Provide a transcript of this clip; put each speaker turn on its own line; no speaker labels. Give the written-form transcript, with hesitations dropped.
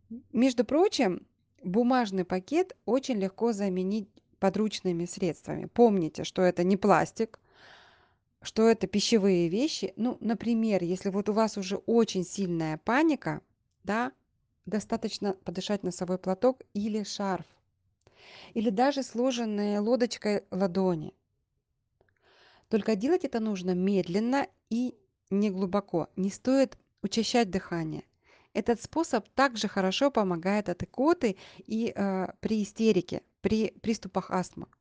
Между прочим, бумажный пакет очень легко заменить подручными средствами. Помните, что это не пластик, что это пищевые вещи. Ну, например, если вот у вас уже очень сильная паника, да, достаточно подышать носовой платок или шарф, или даже сложенные лодочкой ладони. Только делать это нужно медленно и не глубоко. Не стоит учащать дыхание. Этот способ также хорошо помогает от икоты и при истерике, при приступах астмы.